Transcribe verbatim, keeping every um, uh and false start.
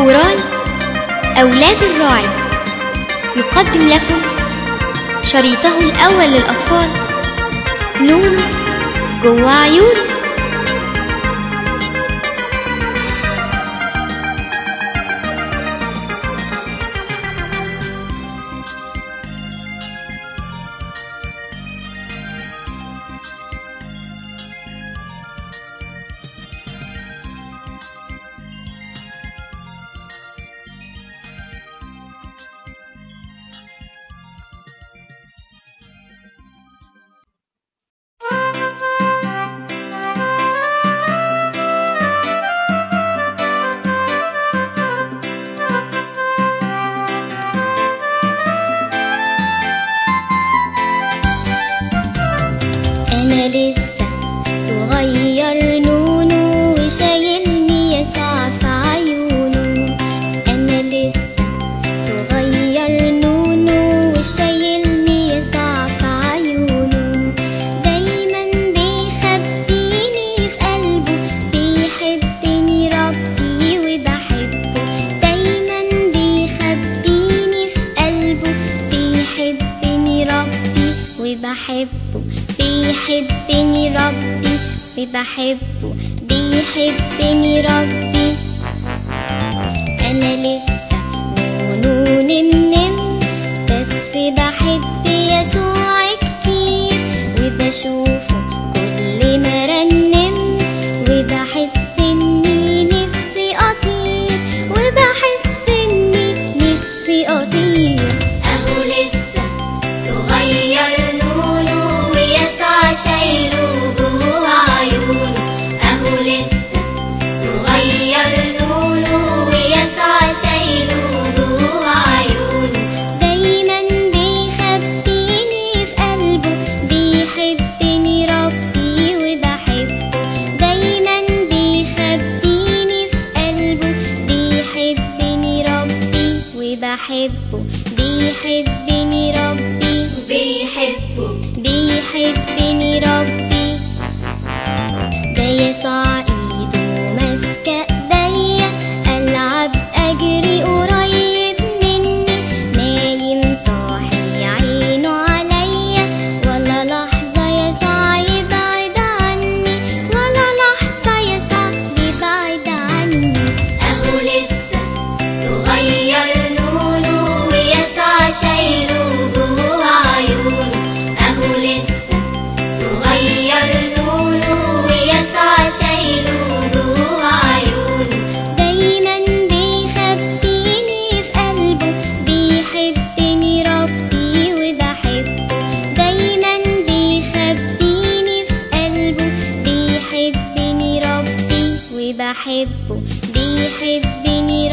كوراي أولاد الراعي يقدم لكم شريطه الأول للأطفال نونو جوا عيوني. أنا لسه صغير نونو وشايلني يسع في عيونه. أنا لسه صغير نونو وشايلني يسع في عيونه. دايما بيخبيني في قلبه، بيحبني ربي وبحبه. دايما بيخبيني في قلبه، بيحبني ربي وبحبه. بيحبني ربي وبحبه، بيحبني ربي. أنا لسه نونو نمنم، بس بحب يسوع كتير وبشوفه كل ما رنم. وبحس إني نفسي أطير، وبحس إني نفسي أطير. أهو لسه صغير نونو ويسوع شايله جوا عيونه. أهو لسه صغير نونو ويسوع شايله جوا عيونه. دايما بيخبيني في قلبه، بيحبني ربي وبحبه. دايما بيخبيني في قلبه، بيحبني ربي وبحبه. بيحبني ربي وبيحبه، بيحبني ربي. ده يسوع ايده ماسكة ايديا، العب اجري قريب مني. نايم صاحي عينه عليا، ولا لحظة يسوع يبعد عني، ولا لحظة يسوع يبعد عني. اهو لسه صغير نونو ويسوع شايله جوا عيونه. أهو لسه صغير نونو ويسوع شايله جوا عيونه. دايما بيخبيني في قلبه، بيحبني ربي وبحبه. دايما بيخبيني في قلبه، بيحبني ربي وبحبه. بيحبني